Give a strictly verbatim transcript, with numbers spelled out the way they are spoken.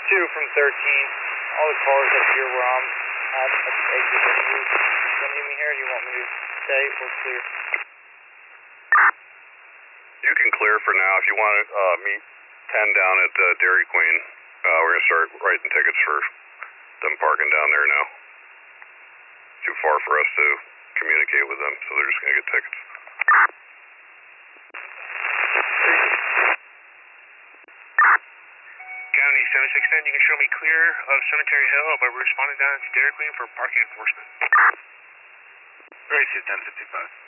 two from thirteen. All the callers up here where I'm at, at the exit. Do you need me here? Do you want me to stay or clear? You can clear for now. If you want to uh, meet ten down at uh, Dairy Queen, uh, we're going to start writing tickets for them parking down there now. Too far for us to communicate with them, so they're just going to get tickets. County seven six ten, you can show me clear of Cemetery Hill, but we're responding down to Dairy Queen for parking enforcement. Gracie ten fifty-five.